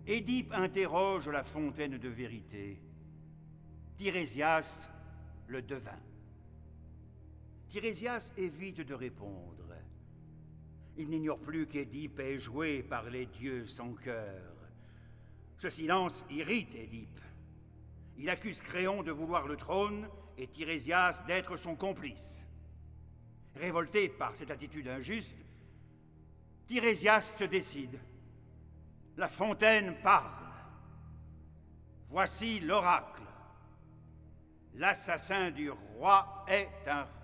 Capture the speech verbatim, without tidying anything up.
Édipe interroge la fontaine de vérité. Tirésias le devin. Tirésias évite de répondre. Il n'ignore plus qu'Édipe est joué par les dieux sans cœur. Ce silence irrite Édipe. Il accuse Créon de vouloir le trône et Tirésias d'être son complice. Révolté par cette attitude injuste, Tirésias se décide. La fontaine parle. Voici l'oracle. L'assassin du roi est un